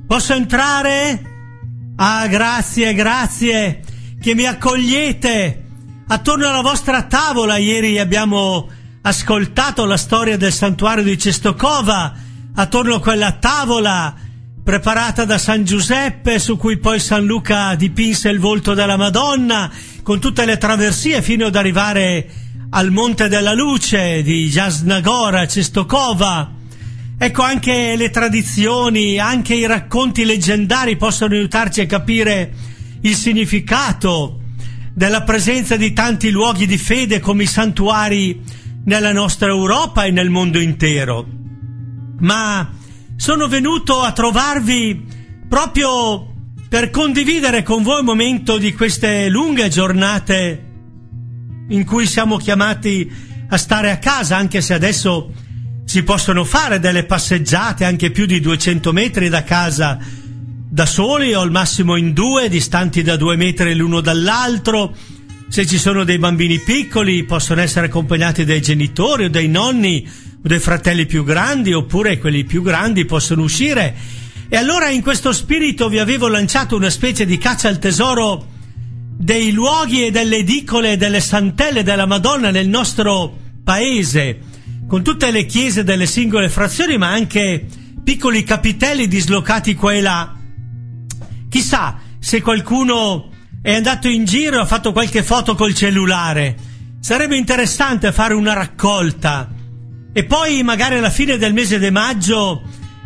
Posso entrare? Ah, grazie che mi accogliete attorno alla vostra tavola. Ieri abbiamo ascoltato la storia del santuario di Czestochowa, attorno a quella tavola preparata da San Giuseppe, su cui poi San Luca dipinse il volto della Madonna, con tutte le traversie fino ad arrivare al Monte della Luce di Jasna Gora, Czestochowa. Ecco, anche le tradizioni, anche i racconti leggendari possono aiutarci a capire il significato della presenza di tanti luoghi di fede come i santuari nella nostra Europa e nel mondo intero. Ma sono venuto a trovarvi proprio per condividere con voi un momento di queste lunghe giornate in cui siamo chiamati a stare a casa, anche se adesso si possono fare delle passeggiate anche più di 200 metri da casa da soli o al massimo in due, distanti da 2 metri l'uno dall'altro. Se ci sono dei bambini piccoli possono essere accompagnati dai genitori o dai nonni o dai fratelli più grandi, oppure quelli più grandi possono uscire. E allora in questo spirito vi avevo lanciato una specie di caccia al tesoro dei luoghi e delle edicole e delle santelle della Madonna nel nostro paese, con tutte le chiese delle singole frazioni, ma anche piccoli capitelli dislocati qua e là. Chissà se qualcuno è andato in giro e ha fatto qualche foto col cellulare. Sarebbe interessante fare una raccolta e poi magari alla fine del mese di maggio,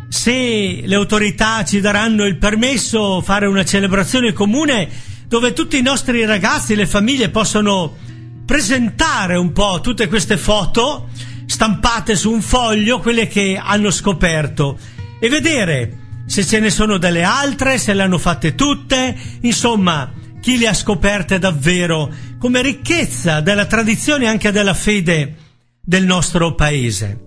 se le autorità ci daranno il permesso, fare una celebrazione comune dove tutti i nostri ragazzi e le famiglie possono presentare un po' tutte queste foto stampate su un foglio, quelle che hanno scoperto, e vedere se ce ne sono delle altre, se le hanno fatte tutte, insomma, chi le ha scoperte davvero come ricchezza della tradizione e anche della fede del nostro paese.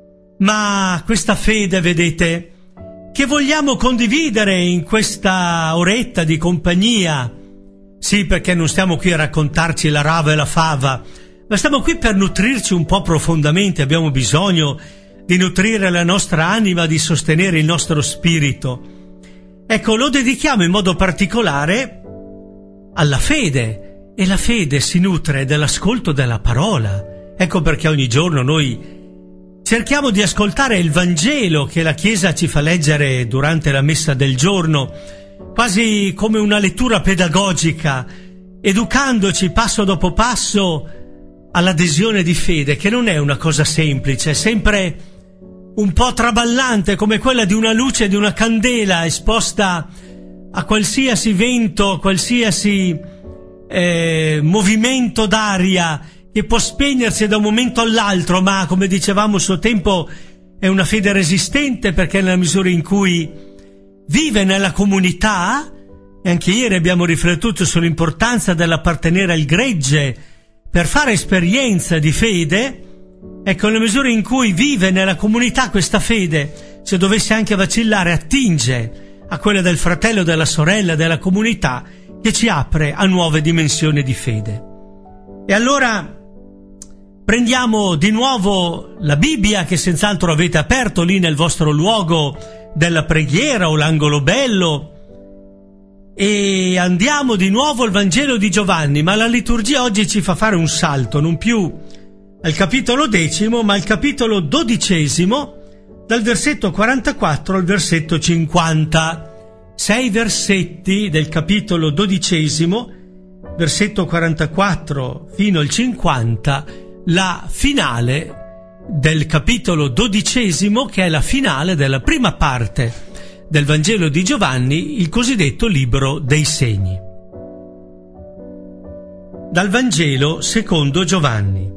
Ma questa fede, vedete, che vogliamo condividere in questa oretta di compagnia. Sì, perché non stiamo qui a raccontarci la rava e la fava, ma stiamo qui per nutrirci un po' profondamente. Abbiamo bisogno di nutrire la nostra anima, di sostenere il nostro spirito. Ecco, lo dedichiamo in modo particolare alla fede, e la fede si nutre dell'ascolto della parola. Ecco perché ogni giorno noi cerchiamo di ascoltare il Vangelo che la Chiesa ci fa leggere durante la messa del giorno, quasi come una lettura pedagogica, educandoci passo dopo passo all'adesione di fede, che non è una cosa semplice, è sempre un po' traballante, come quella di una luce, di una candela esposta a qualsiasi vento, a qualsiasi movimento d'aria che può spegnersi da un momento all'altro, ma come dicevamo a suo tempo è una fede resistente, perché nella misura in cui vive nella comunità, e anche ieri abbiamo riflettuto sull'importanza dell'appartenere al gregge per fare esperienza di fede, ecco, nella misura in cui vive nella comunità questa fede, se dovesse anche vacillare, attinge a quella del fratello, della sorella, della comunità, che ci apre a nuove dimensioni di fede. E allora prendiamo di nuovo la Bibbia, che senz'altro avete aperto lì nel vostro luogo della preghiera o l'angolo bello, e andiamo di nuovo al Vangelo di Giovanni. Ma la liturgia oggi ci fa fare un salto, non più al capitolo 10, ma al capitolo 12, dal versetto 44 al versetto 50. 6 versetti del capitolo 12, versetto 44 fino al 50, la finale del capitolo 12, che è la finale della prima parte del Vangelo di Giovanni, il cosiddetto libro dei segni. Dal Vangelo secondo Giovanni.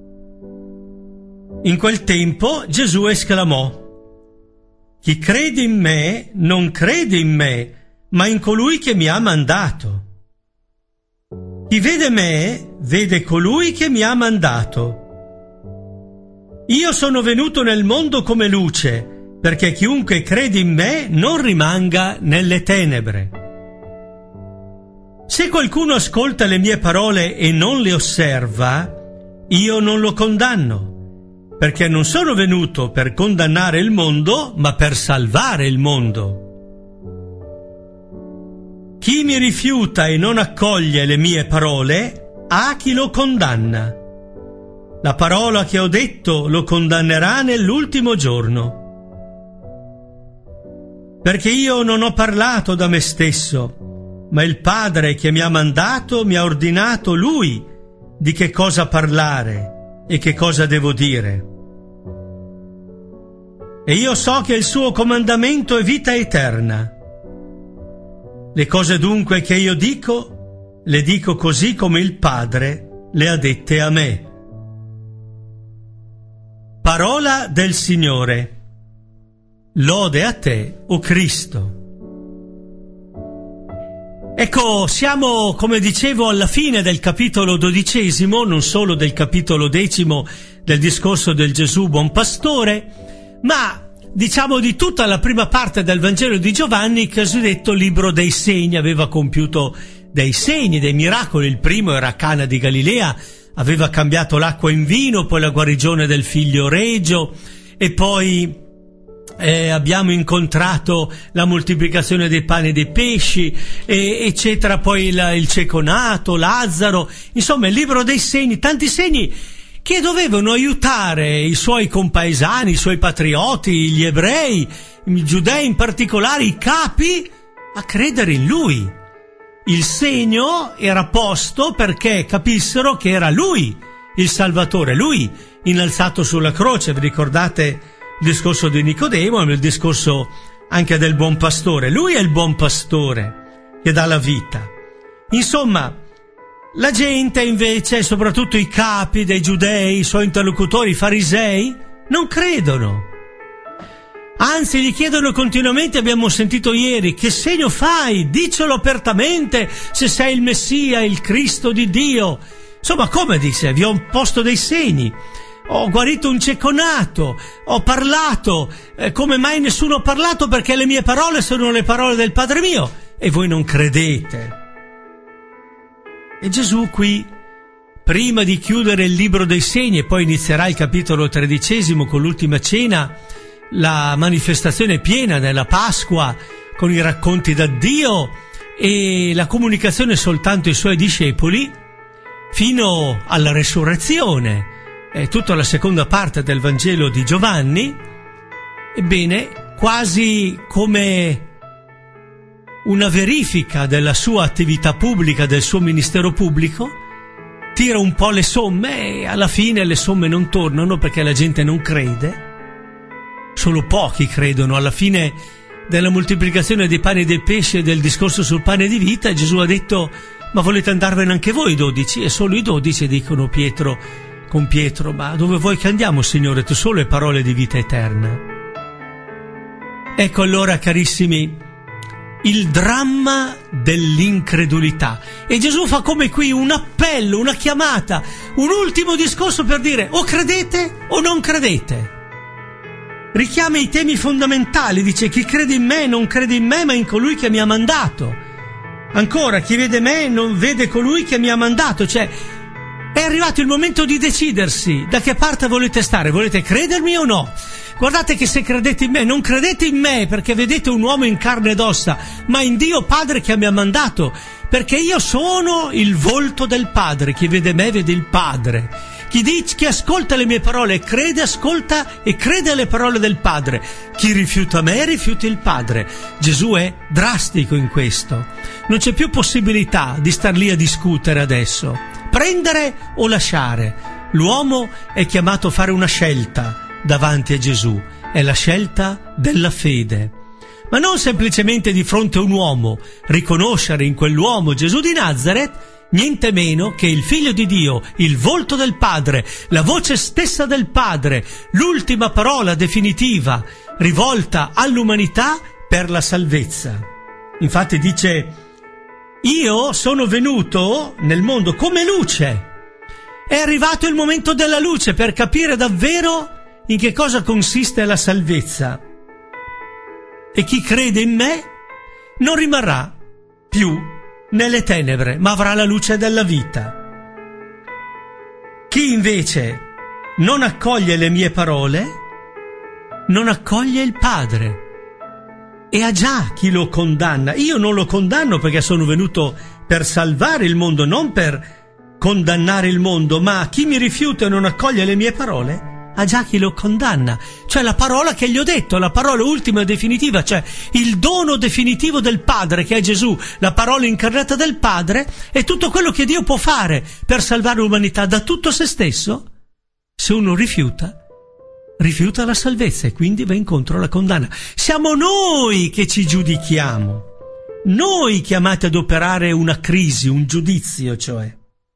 In quel tempo Gesù esclamò: «Chi crede in me non crede in me, ma in colui che mi ha mandato. Chi vede me, vede colui che mi ha mandato. Io sono venuto nel mondo come luce, perché chiunque crede in me non rimanga nelle tenebre. Se qualcuno ascolta le mie parole e non le osserva, io non lo condanno, perché non sono venuto per condannare il mondo, ma per salvare il mondo. Chi mi rifiuta e non accoglie le mie parole, ha chi lo condanna. La parola che ho detto lo condannerà nell'ultimo giorno. Perché io non ho parlato da me stesso, ma il Padre che mi ha mandato mi ha ordinato Lui di che cosa parlare e che cosa devo dire. E io so che il suo comandamento è vita eterna. Le cose dunque che io dico, le dico così come il Padre le ha dette a me. Parola del Signore. Lode a te, o Cristo. Ecco, siamo, come dicevo, alla fine del capitolo 12, non solo del capitolo 10 del discorso del Gesù Buon Pastore, ma diciamo di tutta la prima parte del Vangelo di Giovanni, il cosiddetto libro dei segni. Aveva compiuto dei segni, dei miracoli. Il primo era a Cana di Galilea, aveva cambiato l'acqua in vino, poi la guarigione del figlio regio, e poi abbiamo incontrato la moltiplicazione dei pani e dei pesci, eccetera, poi il cieco nato, Lazzaro. Insomma, il libro dei segni, tanti segni che dovevano aiutare i suoi compaesani, i suoi patrioti, gli ebrei, i giudei in particolare, i capi, a credere in lui. Il segno era posto perché capissero che era lui il Salvatore, lui innalzato sulla croce. Vi ricordate il discorso di Nicodemo, il discorso anche del buon pastore? Lui è il buon pastore che dà la vita. Insomma, la gente invece, soprattutto i capi dei giudei, i suoi interlocutori, i farisei, non credono. Anzi, gli chiedono continuamente, abbiamo sentito ieri, che segno fai? Dicelo apertamente se sei il Messia, il Cristo di Dio. Insomma, come dice? Vi ho posto dei segni. Ho guarito un cieco nato, ho parlato. Come mai nessuno ha parlato? Perché le mie parole sono le parole del Padre mio e voi non credete. E Gesù qui, prima di chiudere il libro dei segni, e poi inizierà il capitolo 13 con l'ultima cena, la manifestazione piena della Pasqua, con i racconti da Dio e la comunicazione soltanto ai suoi discepoli, fino alla resurrezione, tutta la seconda parte del Vangelo di Giovanni. Ebbene, quasi come una verifica della sua attività pubblica, del suo ministero pubblico, tira un po' le somme e alla fine le somme non tornano perché la gente non crede. Solo pochi credono. Alla fine della moltiplicazione dei pani e dei pesci e del discorso sul pane di vita, Gesù ha detto: ma volete andarvene anche voi 12? E solo i 12 dicono con Pietro: ma dove vuoi che andiamo, Signore? Tu solo hai parole di vita eterna. Ecco allora, carissimi, il dramma dell'incredulità. E Gesù fa come qui un appello, una chiamata, un ultimo discorso per dire: o credete o non credete. Richiama i temi fondamentali, dice: chi crede in me non crede in me ma in colui che mi ha mandato. Ancora, chi vede me non vede colui che mi ha mandato. Cioè, è arrivato il momento di decidersi da che parte volete stare. Volete credermi o no? Guardate che se credete in me, non credete in me perché vedete un uomo in carne ed ossa, ma in Dio Padre che mi ha mandato, perché io sono il volto del Padre. Chi vede me vede il Padre. Chi ascolta le mie parole crede, ascolta e crede alle parole del Padre. Chi rifiuta me rifiuta il Padre. Gesù è drastico in questo. Non c'è più possibilità di star lì a discutere adesso. Prendere o lasciare. L'uomo è chiamato a fare una scelta davanti a Gesù. È la scelta della fede. Ma non semplicemente di fronte a un uomo, riconoscere in quell'uomo Gesù di Nazaret niente meno che il Figlio di Dio, il volto del Padre, la voce stessa del Padre, l'ultima parola definitiva rivolta all'umanità per la salvezza. Infatti dice: io sono venuto nel mondo come luce. È arrivato il momento della luce per capire davvero in che cosa consiste la salvezza. E chi crede in me non rimarrà più nelle tenebre, ma avrà la luce della vita. Chi invece non accoglie le mie parole, non accoglie il Padre e ha già chi lo condanna. Io non lo condanno perché sono venuto per salvare il mondo, non per condannare il mondo, ma chi mi rifiuta e non accoglie le mie parole ha già chi lo condanna. Cioè la parola che gli ho detto, la parola ultima e definitiva, cioè il dono definitivo del Padre, che è Gesù, la parola incarnata del Padre, è tutto quello che Dio può fare per salvare l'umanità da tutto se stesso. Se uno rifiuta la salvezza e quindi va incontro alla condanna. Siamo noi che ci giudichiamo, noi chiamati ad operare una crisi, un giudizio, cioè.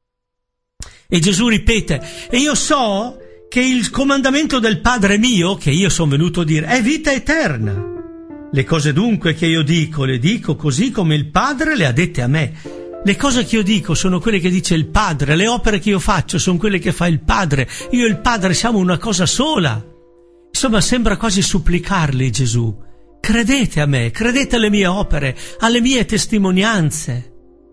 E Gesù ripete: e io so che il comandamento del Padre mio, che io sono venuto a dire, è vita eterna. Le cose dunque che io dico, le dico così come il Padre le ha dette a me. Le cose che io dico sono quelle che dice il Padre, le opere che io faccio sono quelle che fa il Padre. Io e il Padre siamo una cosa sola. Insomma, sembra quasi supplicarli Gesù: credete a me, credete alle mie opere, alle mie testimonianze.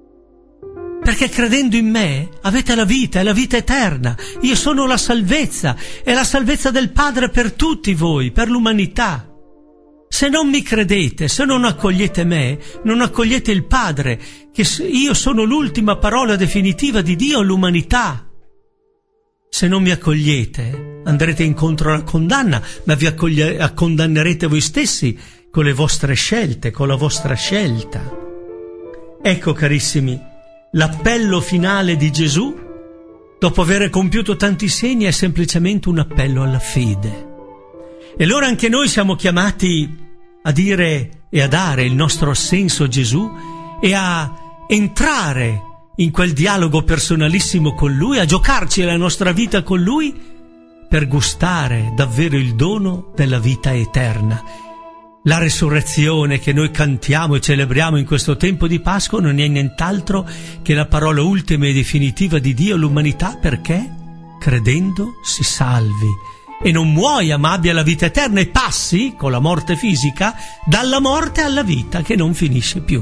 Perché credendo in me avete la vita, è la vita eterna. Io sono la salvezza, è la salvezza del Padre per tutti voi, per l'umanità. Se non mi credete, se non accogliete me, non accogliete il Padre, che io sono l'ultima parola definitiva di Dio all'umanità. Se non mi accogliete, andrete incontro alla condanna, ma vi condannerete voi stessi con le vostre scelte, con la vostra scelta. Ecco, carissimi, l'appello finale di Gesù, dopo aver compiuto tanti segni, è semplicemente un appello alla fede. E allora anche noi siamo chiamati a dire e a dare il nostro assenso a Gesù e a entrare in quel dialogo personalissimo con Lui, a giocarci la nostra vita con Lui per gustare davvero il dono della vita eterna. La resurrezione che noi cantiamo e celebriamo in questo tempo di Pasqua non è nient'altro che la parola ultima e definitiva di Dio all'umanità, perché credendo si salvi e non muoia ma abbia la vita eterna e passi, con la morte fisica, dalla morte alla vita che non finisce più.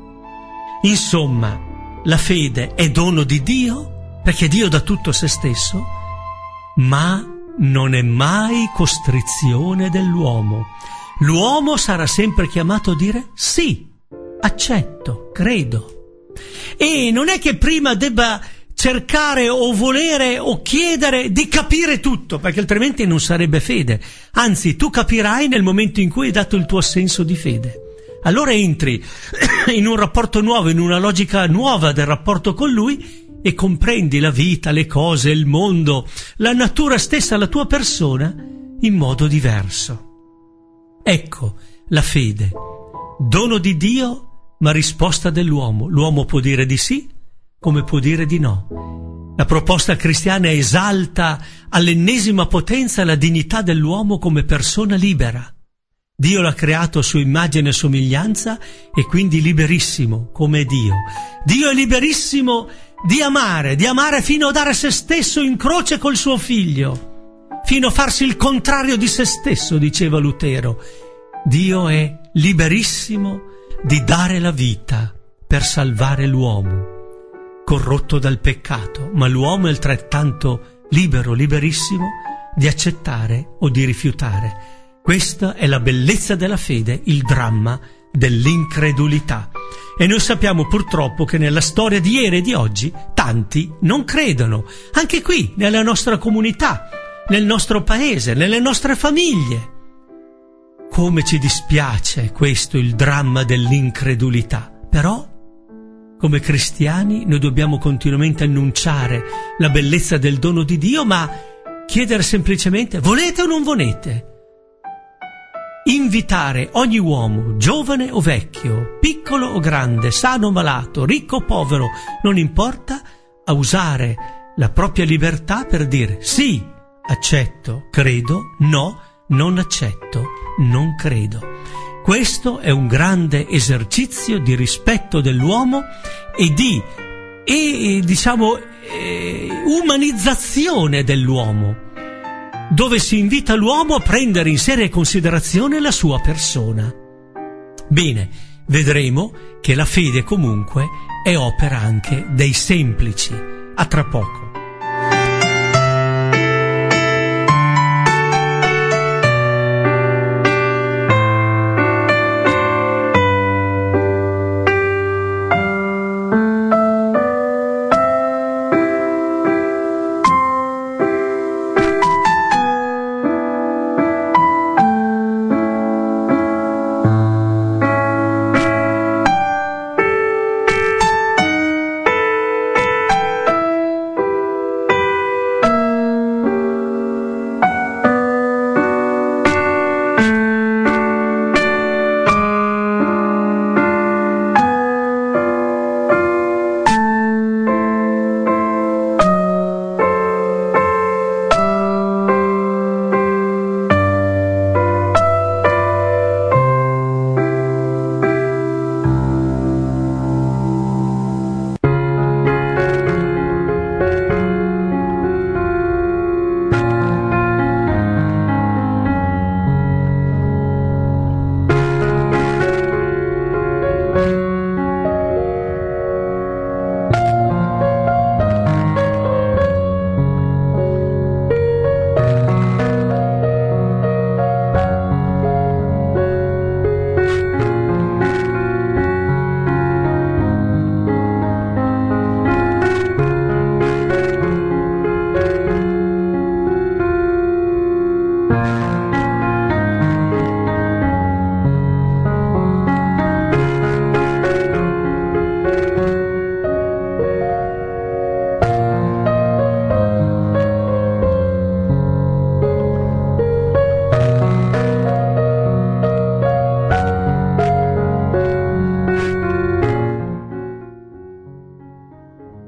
Insomma, la fede è dono di Dio, perché Dio dà tutto a se stesso, ma non è mai costrizione dell'uomo. L'uomo sarà sempre chiamato a dire sì, accetto, credo. E non è che prima debba cercare o volere o chiedere di capire tutto, perché altrimenti non sarebbe fede. Anzi, tu capirai nel momento in cui hai dato il tuo senso di fede. Allora entri in un rapporto nuovo, in una logica nuova del rapporto con Lui e comprendi la vita, le cose, il mondo, la natura stessa, la tua persona in modo diverso. Ecco la fede, dono di Dio ma risposta dell'uomo. L'uomo può dire di sì come può dire di no. La proposta cristiana esalta all'ennesima potenza la dignità dell'uomo come persona libera. Dio l'ha creato a sua immagine e somiglianza e quindi liberissimo come Dio. Dio è liberissimo di amare fino a dare se stesso in croce col suo figlio, fino a farsi il contrario di se stesso, diceva Lutero. Dio è liberissimo di dare la vita per salvare l'uomo, corrotto dal peccato, ma l'uomo è altrettanto libero, liberissimo, di accettare o di rifiutare. Questa è la bellezza della fede, il dramma dell'incredulità. E noi sappiamo purtroppo che nella storia di ieri e di oggi tanti non credono, anche qui, nella nostra comunità, nel nostro paese, nelle nostre famiglie. Come ci dispiace questo, il dramma dell'incredulità. Però, come cristiani, noi dobbiamo continuamente annunciare la bellezza del dono di Dio, ma chiedere semplicemente: volete o non volete? Invitare ogni uomo, giovane o vecchio, piccolo o grande, sano o malato, ricco o povero, non importa, a usare la propria libertà per dire sì, accetto, credo, no, non accetto, non credo. Questo è un grande esercizio di rispetto dell'uomo e di umanizzazione dell'uomo, dove si invita l'uomo a prendere in seria considerazione la sua persona. Bene, vedremo che la fede comunque è opera anche dei semplici. A tra poco.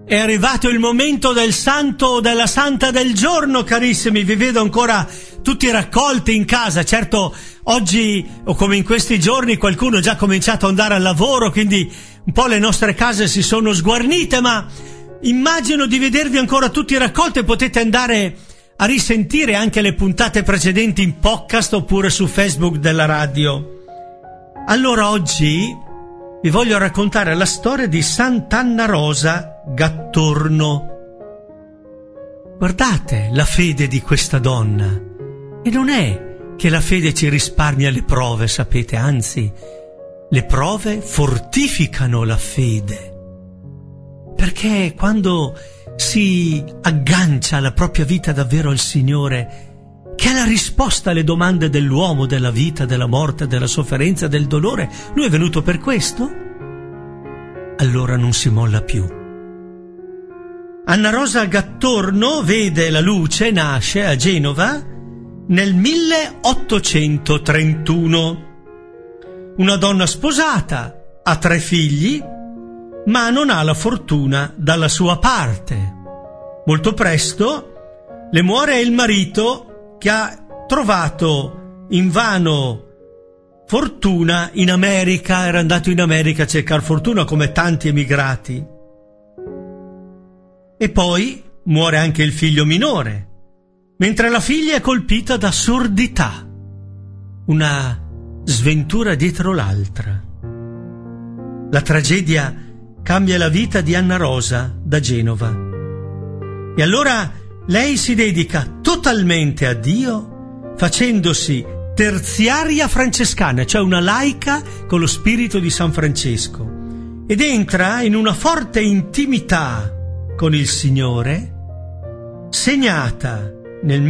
È arrivato il momento del santo o della santa del giorno, carissimi. Vi vedo ancora tutti raccolti in casa. Certo, oggi o come in questi giorni qualcuno ha già cominciato ad andare al lavoro, quindi un po' le nostre case si sono sguarnite, ma immagino di vedervi ancora tutti raccolti e potete andare a risentire anche le puntate precedenti in podcast oppure su Facebook della radio. Allora oggi vi voglio raccontare la storia di Sant'Anna Rosa Gattorno. Guardate la fede di questa donna. E non è che la fede ci risparmia le prove, sapete, anzi, le prove fortificano la fede. Perché quando si aggancia la propria vita davvero al Signore, che è la risposta alle domande dell'uomo, della vita, della morte, della sofferenza, del dolore. Lui è venuto per questo? Allora non si molla più. Anna Rosa Gattorno vede la luce, nasce a Genova nel 1831. Una donna sposata, ha 3 figli, ma non ha la fortuna dalla sua parte. Molto presto le muore il marito, che ha trovato invano fortuna in America, era andato in America a cercare fortuna come tanti emigrati. E poi muore anche il figlio minore, mentre la figlia è colpita da sordità, una sventura dietro l'altra. La tragedia cambia la vita di Anna Rosa da Genova. E allora lei si dedica totalmente a Dio, facendosi terziaria francescana, cioè una laica con lo spirito di San Francesco, ed entra in una forte intimità con il Signore, segnata nel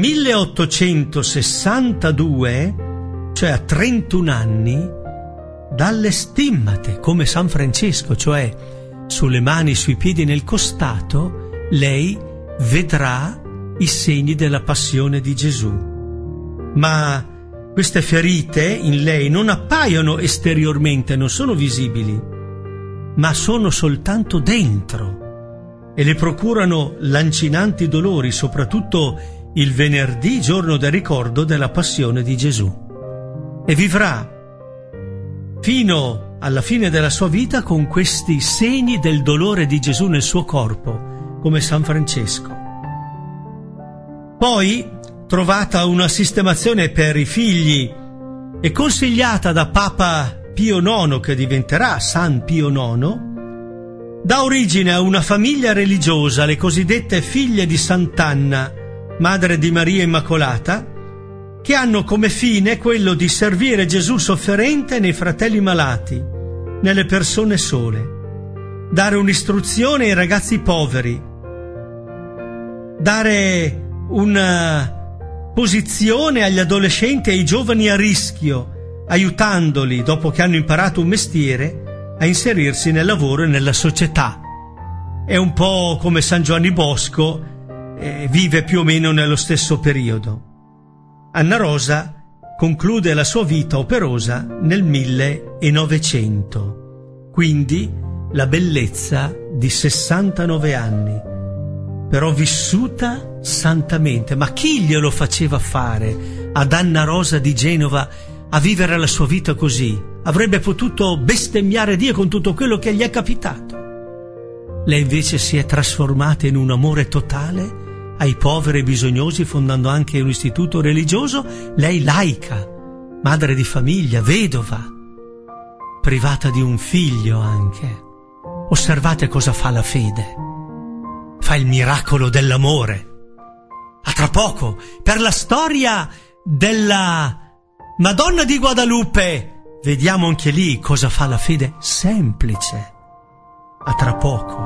1862, cioè a 31 anni, dalle stimmate, come San Francesco, cioè sulle mani, sui piedi, nel costato, lei vedrà i segni della passione di Gesù. Ma queste ferite in lei non appaiono esteriormente, non sono visibili, ma sono soltanto dentro e le procurano lancinanti dolori, soprattutto il venerdì, giorno del ricordo della passione di Gesù. E vivrà fino alla fine della sua vita con questi segni del dolore di Gesù nel suo corpo, come San Francesco. Poi, trovata una sistemazione per i figli e consigliata da Papa Pio IX, che diventerà San Pio IX, dà origine a una famiglia religiosa, le cosiddette figlie di Sant'Anna, madre di Maria Immacolata, che hanno come fine quello di servire Gesù sofferente nei fratelli malati, nelle persone sole, dare un'istruzione ai ragazzi poveri, dare una posizione agli adolescenti e ai giovani a rischio, aiutandoli, dopo che hanno imparato un mestiere, a inserirsi nel lavoro e nella società. È un po' come San Giovanni Bosco, vive più o meno nello stesso periodo. Anna Rosa conclude la sua vita operosa nel 1900, quindi la bellezza di 69 anni, però vissuta santamente. Ma chi glielo faceva fare ad Anna Rosa di Genova a vivere la sua vita così? Avrebbe potuto bestemmiare Dio con tutto quello che gli è capitato. Lei invece si è trasformata in un amore totale ai poveri e bisognosi, fondando anche un istituto religioso. Lei laica, madre di famiglia, vedova, privata di un figlio anche. Osservate cosa fa la fede. Fa il miracolo dell'amore. A tra poco, per la storia della Madonna di Guadalupe, vediamo anche lì cosa fa la fede semplice. A tra poco.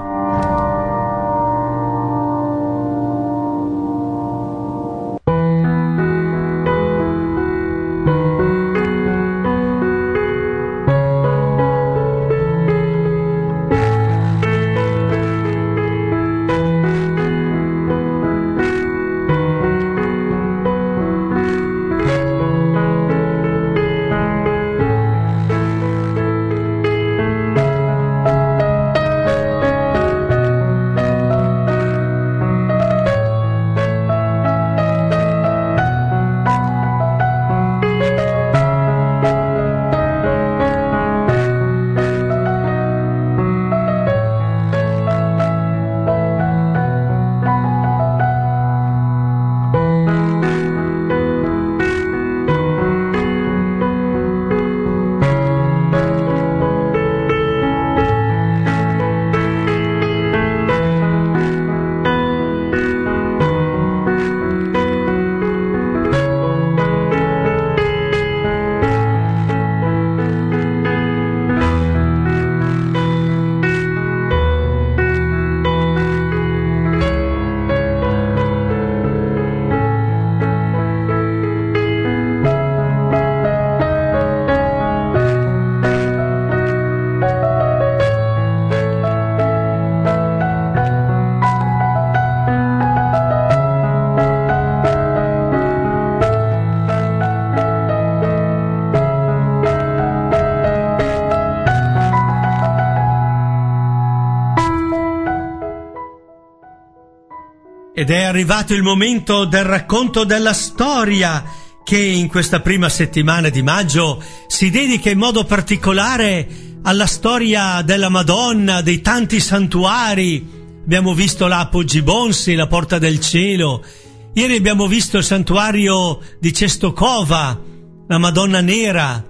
Ed è arrivato il momento del racconto della storia che in questa prima settimana di maggio si dedica in modo particolare alla storia della Madonna, dei tanti santuari. Abbiamo visto la Poggi Bonsi, la Porta del Cielo. Ieri abbiamo visto il santuario di Cestokova, la Madonna Nera,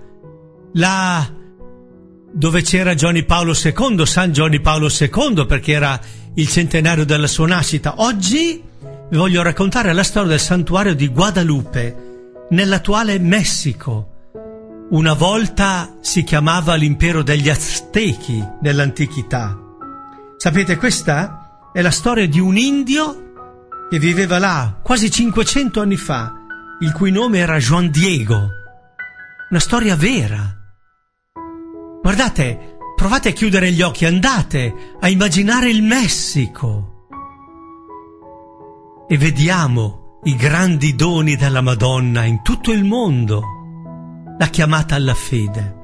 dove c'era Giovanni Paolo II, San Giovanni Paolo II, perché era il centenario della sua nascita. Oggi vi voglio raccontare la storia del santuario di Guadalupe, nell'attuale Messico. Una volta si chiamava l'impero degli Aztechi nell'antichità. Sapete, questa è la storia di un indio che viveva là quasi 500 anni fa, il cui nome era Juan Diego. Una storia vera. Guardate, provate a chiudere gli occhi, andate a immaginare il Messico e vediamo i grandi doni della Madonna in tutto il mondo, la chiamata alla fede.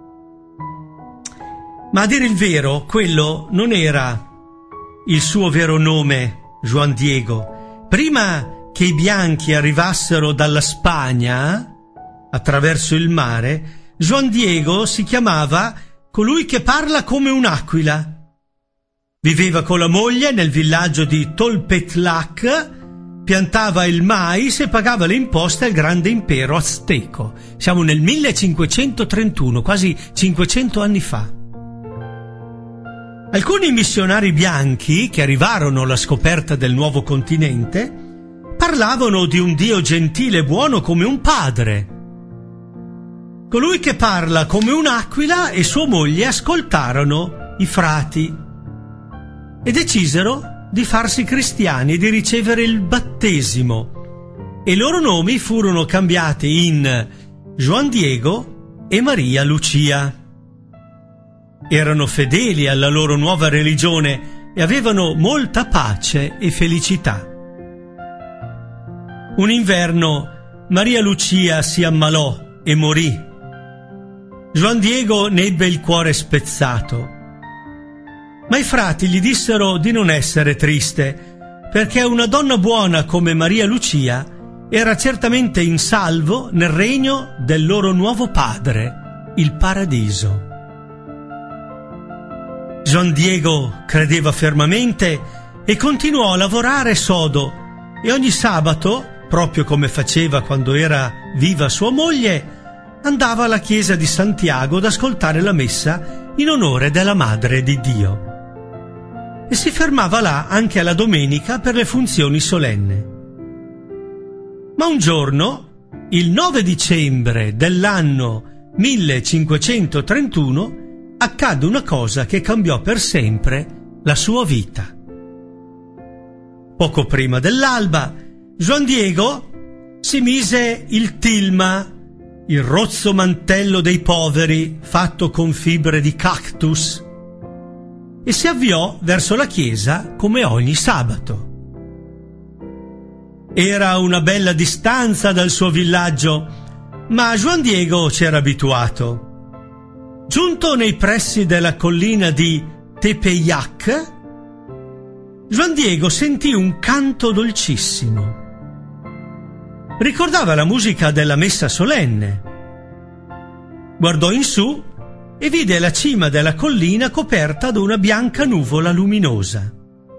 Ma a dire il vero, quello non era il suo vero nome, Juan Diego. Prima che i bianchi arrivassero dalla Spagna attraverso il mare, Juan Diego si chiamava colui che parla come un'aquila. Viveva con la moglie nel villaggio di Tolpetlac, piantava il mais e pagava le imposte al grande impero azteco. Siamo nel 1531, quasi 500 anni fa. Alcuni missionari bianchi che arrivarono alla scoperta del nuovo continente parlavano di un Dio gentile e buono come un padre. Colui che parla come un'aquila e sua moglie ascoltarono i frati e decisero di farsi cristiani e di ricevere il battesimo, e i loro nomi furono cambiati in Juan Diego e Maria Lucia. Erano fedeli alla loro nuova religione e avevano molta pace e felicità. Un inverno Maria Lucia si ammalò e morì. Juan Diego ne ebbe il cuore spezzato, ma i frati gli dissero di non essere triste, perché una donna buona come Maria Lucia era certamente in salvo nel regno del loro nuovo padre, il paradiso. Juan Diego credeva fermamente e continuò a lavorare sodo, e ogni sabato, proprio come faceva quando era viva sua moglie, andava alla chiesa di Santiago ad ascoltare la messa in onore della Madre di Dio. E si fermava là anche alla domenica per le funzioni solenni. Ma un giorno, il 9 dicembre dell'anno 1531, accadde una cosa che cambiò per sempre la sua vita. Poco prima dell'alba, Juan Diego si mise il tilma, il rozzo mantello dei poveri fatto con fibre di cactus, e si avviò verso la chiesa come ogni sabato. Era una bella distanza dal suo villaggio, ma Juan Diego c'era abituato. Giunto nei pressi della collina di Tepeyac, Juan Diego sentì un canto dolcissimo. Ricordava la musica della messa solenne. Guardò in su e vide la cima della collina coperta da una bianca nuvola luminosa.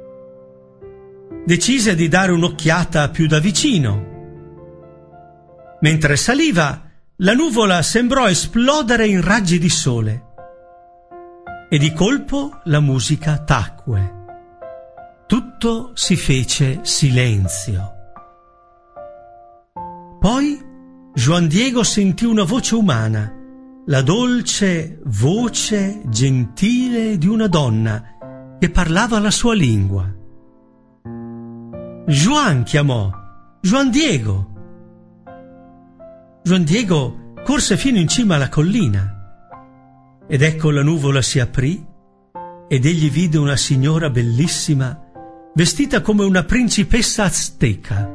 Decise di dare un'occhiata più da vicino. Mentre saliva, la nuvola sembrò esplodere in raggi di sole e di colpo la musica tacque. Tutto si fece silenzio. Poi Juan Diego sentì una voce umana, la dolce voce gentile di una donna che parlava la sua lingua. Juan chiamò, Juan Diego. Juan Diego corse fino in cima alla collina ed ecco la nuvola si aprì ed egli vide una signora bellissima vestita come una principessa azteca.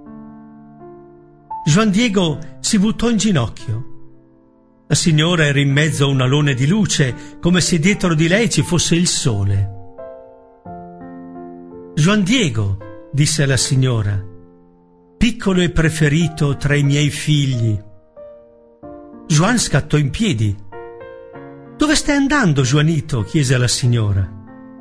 Juan Diego si buttò in ginocchio. La signora era in mezzo a un alone di luce, come se dietro di lei ci fosse il sole. Juan Diego, disse la signora, piccolo e preferito tra i miei figli. Juan scattò in piedi. Dove stai andando, Juanito? Chiese la signora.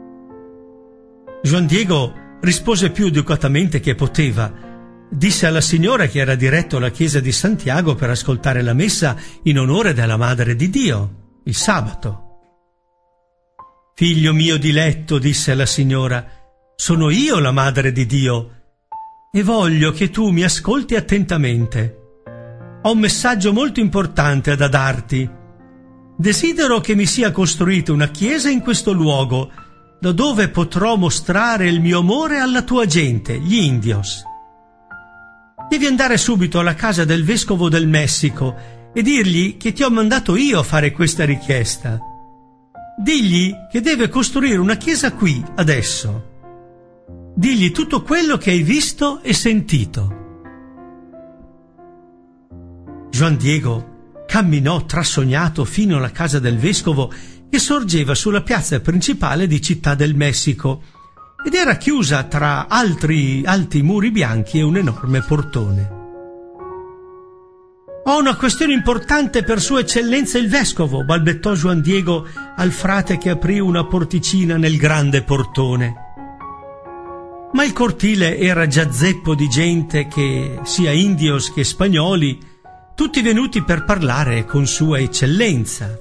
Juan Diego rispose più educatamente che poteva. Disse alla signora che era diretto alla chiesa di Santiago per ascoltare la messa in onore della Madre di Dio, il sabato. Figlio mio diletto, disse la signora, sono io la Madre di Dio e voglio che tu mi ascolti attentamente. Ho un messaggio molto importante da darti. Desidero che mi sia costruita una chiesa in questo luogo, da dove potrò mostrare il mio amore alla tua gente, gli indios. Devi andare subito alla casa del vescovo del Messico e dirgli che ti ho mandato io a fare questa richiesta. Digli che deve costruire una chiesa qui, adesso. Digli tutto quello che hai visto e sentito. Juan Diego camminò trasognato fino alla casa del vescovo che sorgeva sulla piazza principale di Città del Messico ed era chiusa tra altri alti muri bianchi e un enorme portone. Ho una questione importante per Sua Eccellenza il Vescovo, balbettò Juan Diego al frate che aprì una porticina nel grande portone. Ma il cortile era già zeppo di gente che, sia indios che spagnoli, tutti venuti per parlare con Sua Eccellenza.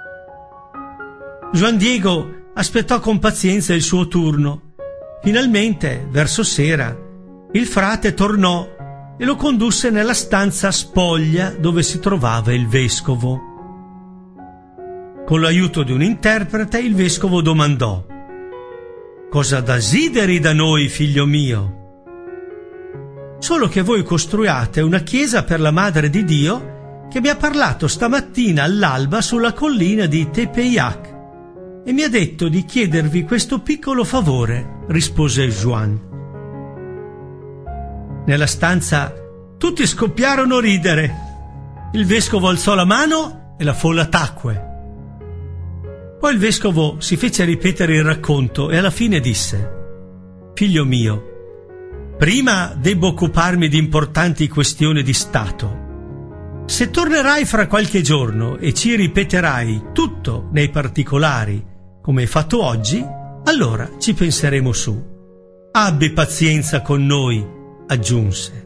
Juan Diego aspettò con pazienza il suo turno. Finalmente, verso sera, il frate tornò e lo condusse nella stanza spoglia dove si trovava il vescovo. Con l'aiuto di un interprete, il vescovo domandò: «Cosa desideri da noi, figlio mio?» «Solo che voi costruiate una chiesa per la Madre di Dio che mi ha parlato stamattina all'alba sulla collina di Tepeyac e mi ha detto di chiedervi questo piccolo favore», rispose Juan. Nella stanza tutti scoppiarono a ridere. Il vescovo alzò la mano e la folla tacque. Poi il vescovo si fece ripetere il racconto e alla fine disse: «Figlio mio, prima debbo occuparmi di importanti questioni di Stato. Se tornerai fra qualche giorno e ci ripeterai tutto nei particolari, come hai fatto oggi, allora ci penseremo su. Abbi pazienza con noi», aggiunse.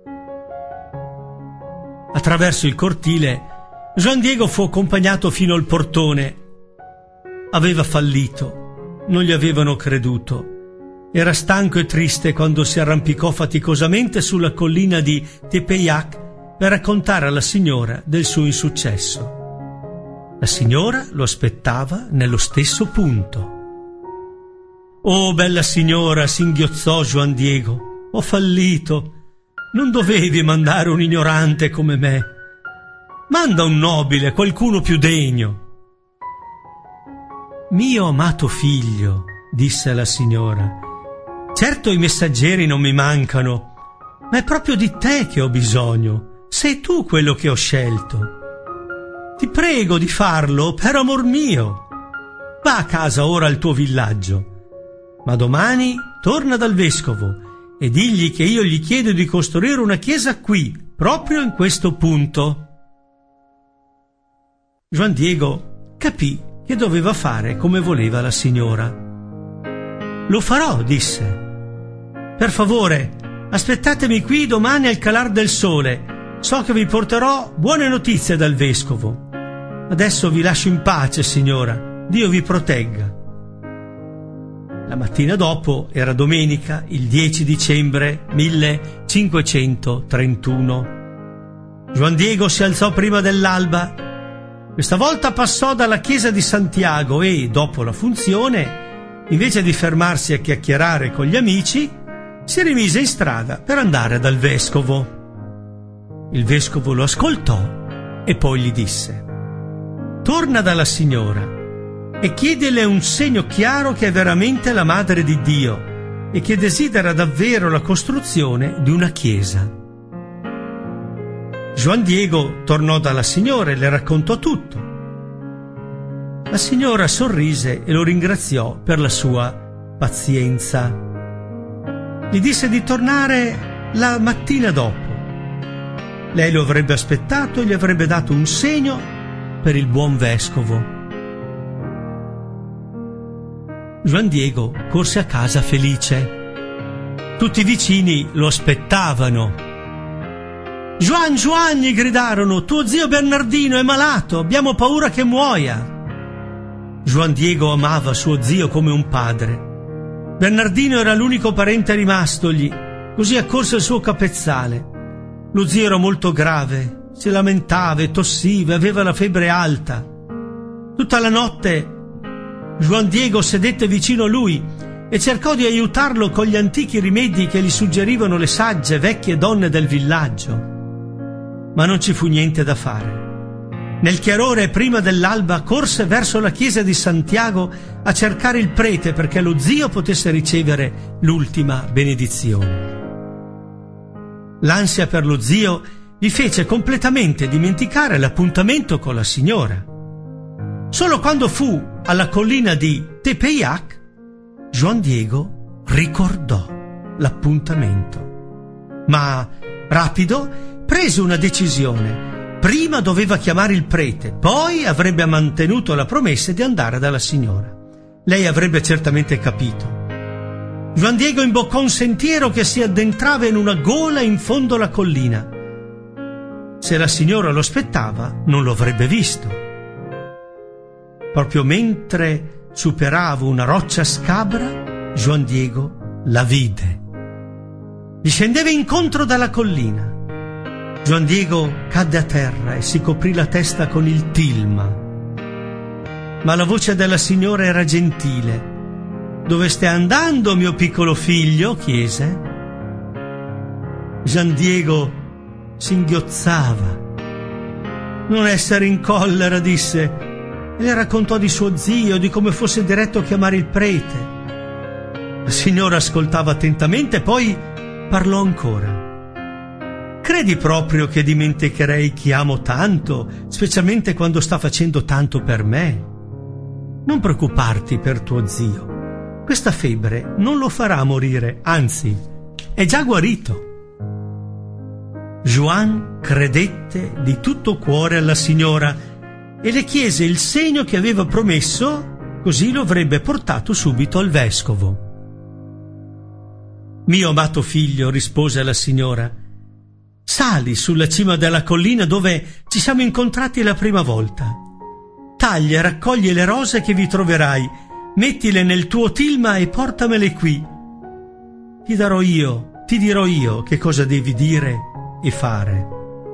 Attraverso il cortile, Juan Diego fu accompagnato fino al portone. Aveva fallito, non gli avevano creduto. Era stanco e triste quando si arrampicò faticosamente sulla collina di Tepeyac per raccontare alla signora del suo insuccesso. La signora lo aspettava nello stesso punto. «Oh, bella signora», singhiozzò Juan Diego, «ho fallito. Non dovevi mandare un ignorante come me. Manda un nobile, qualcuno più degno». «Mio amato figlio», disse la signora, «certo i messaggeri non mi mancano, ma è proprio di te che ho bisogno. Sei tu quello che ho scelto. Ti prego di farlo per amor mio. Va a casa ora al tuo villaggio, ma domani torna dal vescovo e digli che io gli chiedo di costruire una chiesa qui, proprio in questo punto». Juan Diego capì che doveva fare come voleva la signora. «Lo farò», disse. «Per favore, aspettatemi qui domani al calar del sole. So che vi porterò buone notizie dal vescovo. Adesso vi lascio in pace, signora. Dio vi protegga». La mattina dopo era domenica, il 10 dicembre 1531. Juan Diego si alzò prima dell'alba. Questa volta passò dalla chiesa di Santiago e, dopo la funzione, invece di fermarsi a chiacchierare con gli amici, si rimise in strada per andare dal vescovo. Il vescovo lo ascoltò e poi gli disse: «Torna dalla signora e chiedile un segno chiaro che è veramente la Madre di Dio e che desidera davvero la costruzione di una chiesa». Juan Diego tornò dalla signora e le raccontò tutto. La signora sorrise e lo ringraziò per la sua pazienza. Gli disse di tornare la mattina dopo. Lei lo avrebbe aspettato e gli avrebbe dato un segno per il buon vescovo. Juan Diego corse a casa felice. Tutti i vicini lo aspettavano. «Juan, Juan!» gli gridarono, «tuo zio Bernardino è malato, abbiamo paura che muoia!» Juan Diego amava suo zio come un padre. Bernardino era l'unico parente rimastogli, così accorse il suo capezzale. Lo zio era molto grave, si lamentava e tossiva, aveva la febbre alta. Tutta la notte Juan Diego sedette vicino a lui e cercò di aiutarlo con gli antichi rimedi che gli suggerivano le sagge vecchie donne del villaggio. Ma non ci fu niente da fare. Nel chiarore prima dell'alba corse verso la chiesa di Santiago a cercare il prete perché lo zio potesse ricevere l'ultima benedizione. L'ansia per lo zio gli fece completamente dimenticare l'appuntamento con la signora. Solo quando fu alla collina di Tepeyac, Juan Diego ricordò l'appuntamento. Ma, rapido, prese una decisione. Prima doveva chiamare il prete, poi avrebbe mantenuto la promessa di andare dalla signora. Lei avrebbe certamente capito. Juan Diego imboccò un sentiero che si addentrava in una gola in fondo alla collina. Se la signora lo aspettava, non lo avrebbe visto. Proprio mentre superava una roccia scabra, Juan Diego la vide. Gli scendeva incontro dalla collina. Juan Diego cadde a terra e si coprì la testa con il tilma. Ma la voce della signora era gentile. «Dove stai andando, mio piccolo figlio?» chiese. Juan Diego singhiozzava. «Non essere in collera», disse, e le raccontò di suo zio, di come fosse diretto a chiamare il prete. La signora ascoltava attentamente, poi parlò ancora. «Credi proprio che dimenticherei chi amo tanto, specialmente quando sta facendo tanto per me? Non preoccuparti per tuo zio. Questa febbre non lo farà morire, anzi, è già guarito». Juan credette di tutto cuore alla signora e le chiese il segno che aveva promesso, così lo avrebbe portato subito al vescovo. «Mio amato figlio», rispose la signora, «sali sulla cima della collina dove ci siamo incontrati la prima volta. Taglia e raccogli le rose che vi troverai, mettile nel tuo tilma e portamele qui. Ti dirò io che cosa devi dire e fare».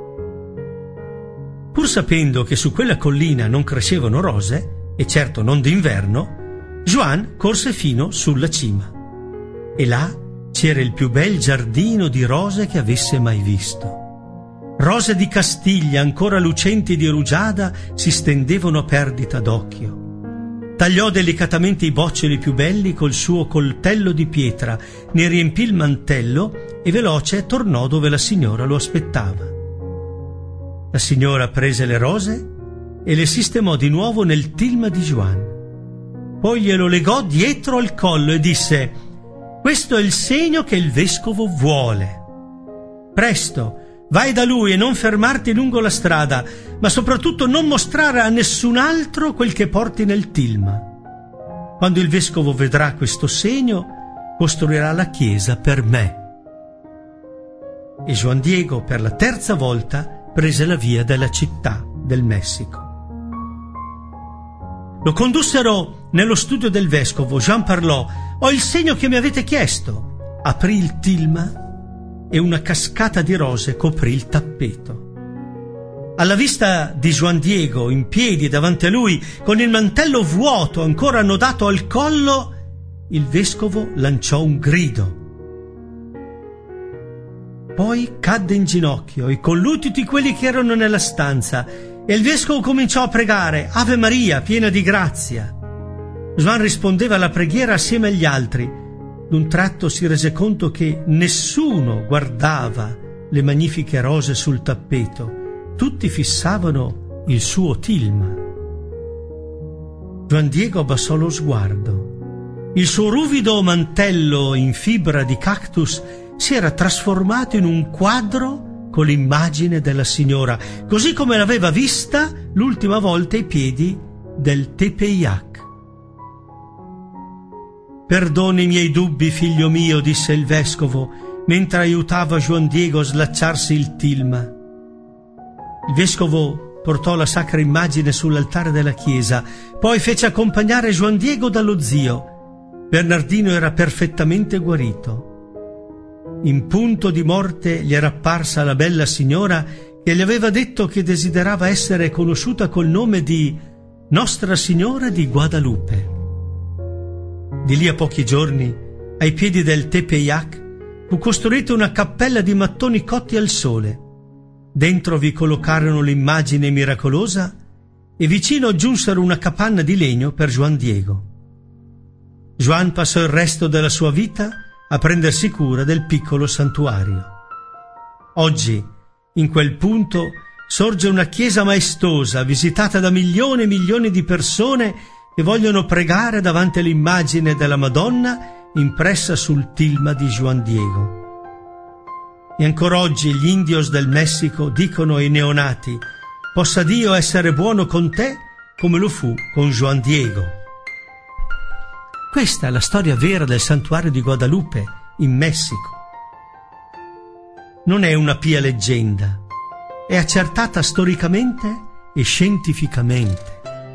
Pur sapendo che su quella collina non crescevano rose, e certo non d'inverno, Juan corse fino sulla cima. E là c'era il più bel giardino di rose che avesse mai visto. Rose di Castiglia ancora lucenti di rugiada si stendevano a perdita d'occhio. Tagliò delicatamente i boccioli più belli col suo coltello di pietra, ne riempì il mantello e veloce tornò dove la signora lo aspettava. La signora prese le rose e le sistemò di nuovo nel tilma di Juan. Poi glielo legò dietro al collo e disse: «Questo è il segno che il vescovo vuole. Presto, vai da lui e non fermarti lungo la strada, ma soprattutto non mostrare a nessun altro quel che porti nel tilma. Quando il vescovo vedrà questo segno, costruirà la chiesa per me». E Juan Diego per la terza volta prese la via della città del Messico. Lo condussero nello studio del vescovo. Juan parlò: «Ho il segno che mi avete chiesto». Aprì il tilma e una cascata di rose coprì il tappeto. Alla vista di Juan Diego in piedi davanti a lui, con il mantello vuoto ancora annodato al collo, il vescovo lanciò un grido. Poi cadde in ginocchio e collù tutti quelli che erano nella stanza, e il vescovo cominciò a pregare: «Ave Maria, piena di grazia». Juan rispondeva alla preghiera assieme agli altri. D'un tratto si rese conto che nessuno guardava le magnifiche rose sul tappeto, tutti fissavano il suo tilma. Juan Diego abbassò lo sguardo. Il suo ruvido mantello in fibra di cactus si era trasformato in un quadro con l'immagine della signora, così come l'aveva vista l'ultima volta ai piedi del Tepeyac. «Perdoni i miei dubbi, figlio mio», disse il vescovo, mentre aiutava Juan Diego a slacciarsi il tilma. Il vescovo portò la sacra immagine sull'altare della chiesa, poi fece accompagnare Juan Diego dallo zio. Bernardino era perfettamente guarito. In punto di morte gli era apparsa la bella signora che gli aveva detto che desiderava essere conosciuta col nome di Nostra Signora di Guadalupe. Di lì a pochi giorni, ai piedi del Tepeyac, fu costruita una cappella di mattoni cotti al sole. Dentro vi collocarono l'immagine miracolosa e vicino aggiunsero una capanna di legno per Juan Diego. Juan passò il resto della sua vita a prendersi cura del piccolo santuario. Oggi, in quel punto, sorge una chiesa maestosa visitata da milioni e milioni di persone che vogliono pregare davanti all'immagine della Madonna impressa sul tilma di Juan Diego. E ancora oggi gli indios del Messico dicono ai neonati: «Possa Dio essere buono con te come lo fu con Juan Diego». Questa è la storia vera del santuario di Guadalupe in Messico. Non è una pia leggenda, è accertata storicamente e scientificamente.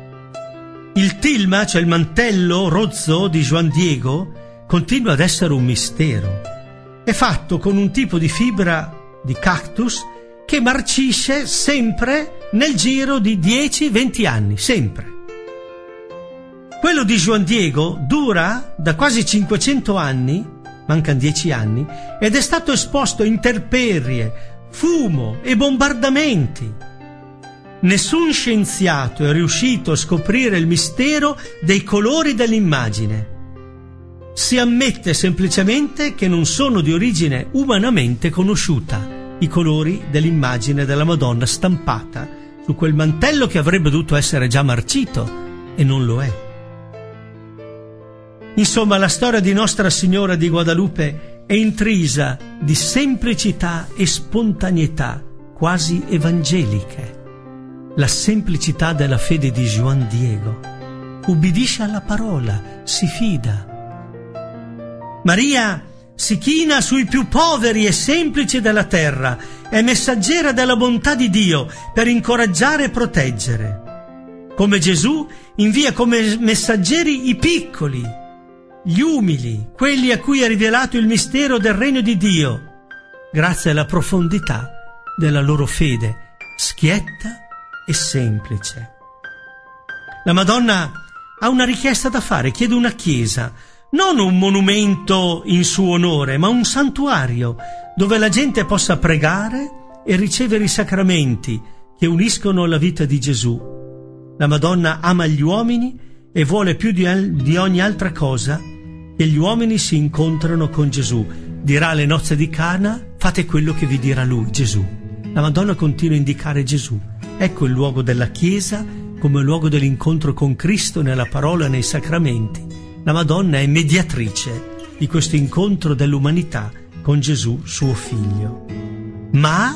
Il tilma, cioè il mantello rozzo di Juan Diego, continua ad essere un mistero. È fatto con un tipo di fibra di cactus che marcisce sempre nel giro di 10-20 anni, sempre. Quello di Juan Diego dura da quasi 500 anni, mancano 10 anni, ed è stato esposto a intemperie, fumo e bombardamenti. Nessun scienziato è riuscito a scoprire il mistero dei colori dell'immagine. Si ammette semplicemente che non sono di origine umanamente conosciuta i colori dell'immagine della Madonna stampata su quel mantello che avrebbe dovuto essere già marcito e non lo è. Insomma, la storia di Nostra Signora di Guadalupe è intrisa di semplicità e spontaneità quasi evangeliche. La semplicità della fede di Juan Diego. Ubbidisce alla parola, si fida. Maria si china sui più poveri e semplici della terra, è messaggera della bontà di Dio per incoraggiare e proteggere. Come Gesù invia come messaggeri i piccoli, gli umili, quelli a cui è rivelato il mistero del regno di Dio, grazie alla profondità della loro fede, schietta e semplice. La Madonna ha una richiesta da fare, chiede una chiesa, non un monumento in suo onore, ma un santuario dove la gente possa pregare e ricevere i sacramenti che uniscono la vita di Gesù. La Madonna ama gli uomini e vuole più di ogni altra cosa che gli uomini si incontrano con Gesù. Dirà alle nozze di Cana: fate quello che vi dirà lui, Gesù. La Madonna continua a indicare Gesù. Ecco il luogo della Chiesa come luogo dell'incontro con Cristo nella parola e nei sacramenti. La Madonna è mediatrice di questo incontro dell'umanità con Gesù, suo figlio. Ma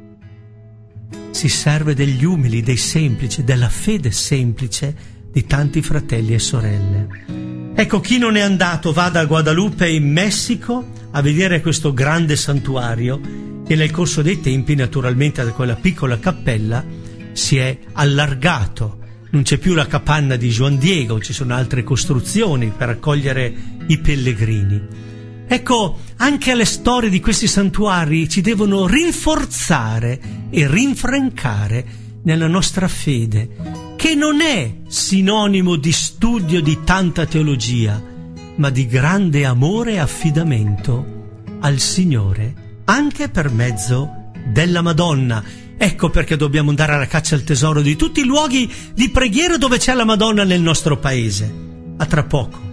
si serve degli umili, dei semplici, della fede semplice di tanti fratelli e sorelle. Ecco, chi non è andato vada a Guadalupe in Messico a vedere questo grande santuario che nel corso dei tempi, naturalmente, da quella piccola cappella si è allargato. Non c'è più la capanna di Juan Diego, ci sono altre costruzioni per accogliere i pellegrini. Ecco, anche le storie di questi santuari ci devono rinforzare e rinfrancare nella nostra fede, che non è sinonimo di studio di tanta teologia, ma di grande amore e affidamento al Signore, anche per mezzo della Madonna. Ecco perché dobbiamo andare alla caccia al tesoro di tutti i luoghi di preghiera dove c'è la Madonna nel nostro paese. A tra poco.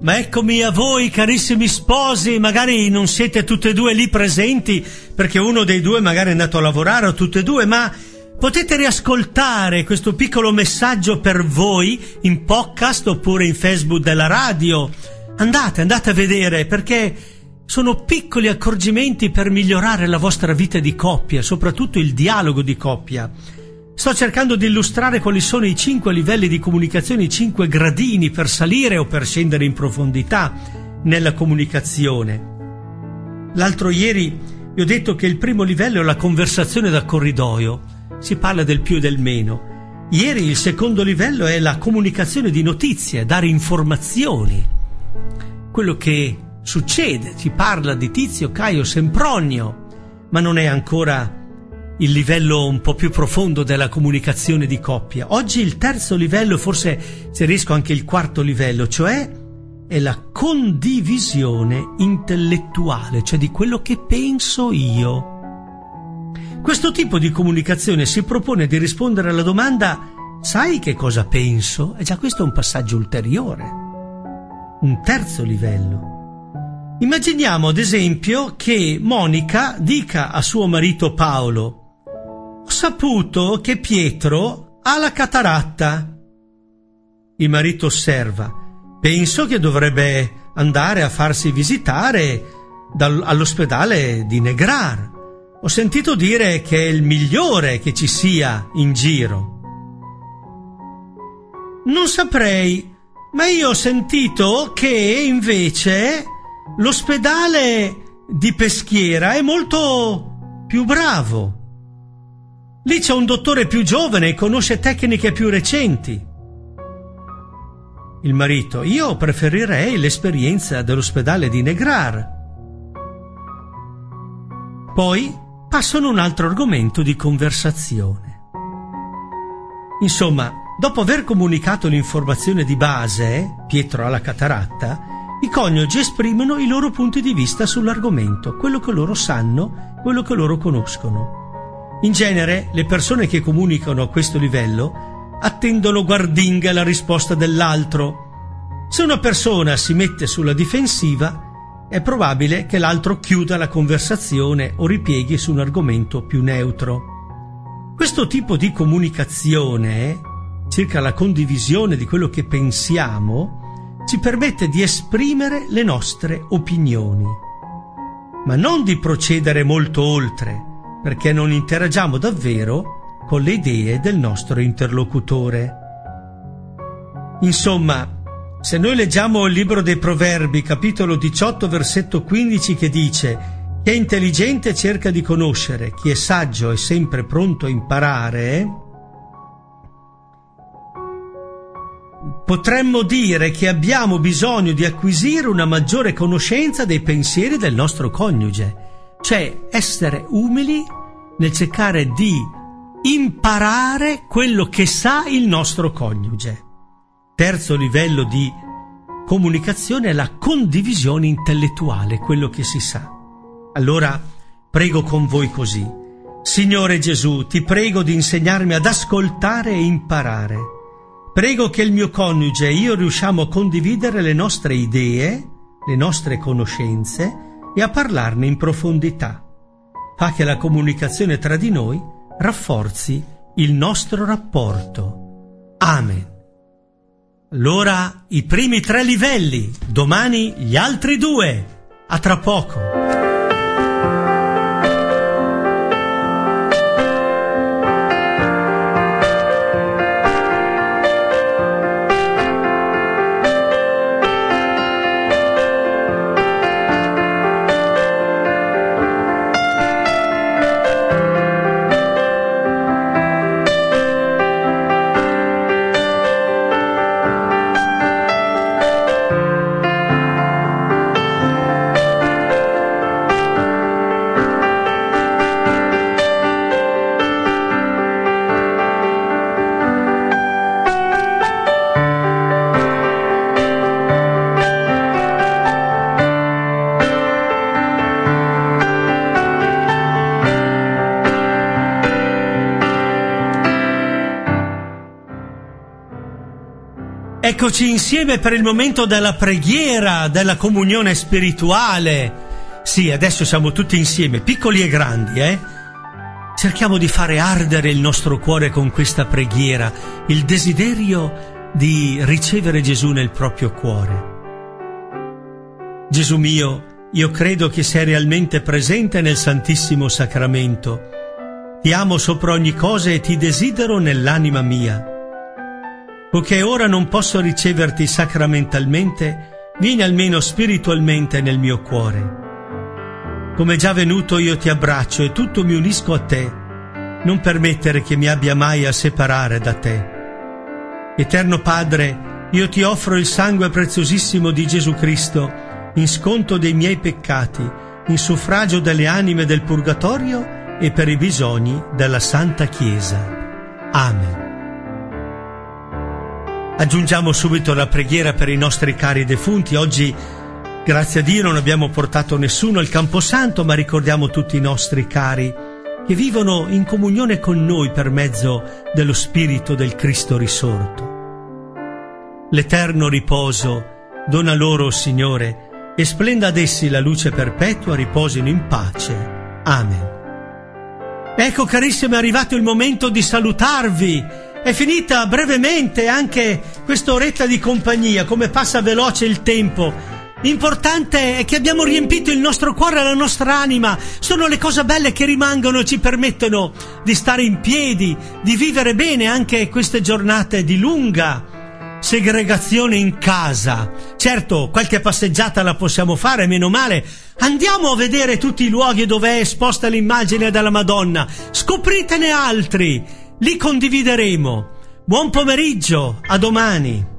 Ma eccomi a voi, carissimi sposi, magari non siete tutte e due lì presenti perché uno dei due magari è andato a lavorare o tutte e due, ma potete riascoltare questo piccolo messaggio per voi in podcast oppure in Facebook della radio. Andate a vedere, perché sono piccoli accorgimenti per migliorare la vostra vita di coppia, soprattutto il dialogo di coppia. Sto cercando di illustrare quali sono i 5 livelli di comunicazione, i 5 gradini per salire o per scendere in profondità nella comunicazione. L'altro ieri vi ho detto che il primo livello è la conversazione da corridoio, si parla del più e del meno. Ieri il secondo livello è la comunicazione di notizie, dare informazioni, quello che succede, si parla di Tizio, Caio, Sempronio, ma non è ancora il livello un po' più profondo della comunicazione di coppia. Oggi il terzo livello, forse se riesco anche il quarto livello, cioè è la condivisione intellettuale, cioè di quello che penso io. Questo tipo di comunicazione si propone di rispondere alla domanda: sai che cosa penso? E già questo è un passaggio ulteriore, un terzo livello. Immaginiamo ad esempio che Monica dica a suo marito Paolo: ho saputo che Pietro ha la cataratta. Il marito osserva: penso che dovrebbe andare a farsi visitare all'ospedale di Negrar. Ho sentito dire che è il migliore che ci sia in giro. Non saprei, ma io ho sentito che invece l'ospedale di Peschiera è molto più bravo. Lì c'è un dottore più giovane e conosce tecniche più recenti. Il marito: io preferirei l'esperienza dell'ospedale di Negrar. Poi passano a un altro argomento di conversazione. Insomma, dopo aver comunicato l'informazione di base, Pietro ha la cataratta, i coniugi esprimono i loro punti di vista sull'argomento, quello che loro sanno, quello che loro conoscono. In genere, le persone che comunicano a questo livello attendono guardinga la risposta dell'altro. Se una persona si mette sulla difensiva, è probabile che l'altro chiuda la conversazione o ripieghi su un argomento più neutro. Questo tipo di comunicazione, circa la condivisione di quello che pensiamo, ci permette di esprimere le nostre opinioni, ma non di procedere molto oltre, perché non interagiamo davvero con le idee del nostro interlocutore. Insomma, se noi leggiamo il libro dei Proverbi, capitolo 18, versetto 15, che dice: chi è intelligente cerca di conoscere, chi è saggio è sempre pronto a imparare, potremmo dire che abbiamo bisogno di acquisire una maggiore conoscenza dei pensieri del nostro coniuge, cioè essere umili nel cercare di imparare quello che sa il nostro coniuge. Terzo livello di comunicazione è la condivisione intellettuale, quello che si sa. Allora prego con voi così: Signore Gesù, ti prego di insegnarmi ad ascoltare e imparare. Prego che il mio coniuge e io riusciamo a condividere le nostre idee, le nostre conoscenze e a parlarne in profondità. Fa che la comunicazione tra di noi rafforzi il nostro rapporto. Amen. Allora, i primi 3 livelli, domani gli altri 2. A tra poco. Eccoci insieme per il momento della preghiera, della comunione spirituale. Sì, adesso siamo tutti insieme, piccoli e grandi, Cerchiamo di fare ardere il nostro cuore con questa preghiera, il desiderio di ricevere Gesù nel proprio cuore. Gesù mio, io credo che sei realmente presente nel Santissimo Sacramento. Ti amo sopra ogni cosa e ti desidero nell'anima mia. Poiché ora non posso riceverti sacramentalmente, vieni almeno spiritualmente nel mio cuore. Come già venuto io ti abbraccio e tutto mi unisco a te. Non permettere che mi abbia mai a separare da te. Eterno Padre, io ti offro il sangue preziosissimo di Gesù Cristo in sconto dei miei peccati, in suffragio delle anime del purgatorio e per i bisogni della Santa Chiesa. Amen. Aggiungiamo subito la preghiera per i nostri cari defunti. Oggi, grazie a Dio, non abbiamo portato nessuno al Camposanto, ma ricordiamo tutti i nostri cari che vivono in comunione con noi per mezzo dello Spirito del Cristo risorto. L'eterno riposo dona loro, Signore, e splenda ad essi la luce perpetua, riposino in pace. Amen. Ecco, carissimi, è arrivato il momento di salutarvi. È finita brevemente anche questa oretta di compagnia, come passa veloce il tempo. L'importante è che abbiamo riempito il nostro cuore e la nostra anima. Sono le cose belle che rimangono e ci permettono di stare in piedi, di vivere bene anche queste giornate di lunga segregazione in casa. Certo, qualche passeggiata la possiamo fare, meno male. Andiamo a vedere tutti i luoghi dove è esposta l'immagine della Madonna. Scopritene altri. Li condivideremo. Buon pomeriggio, a domani.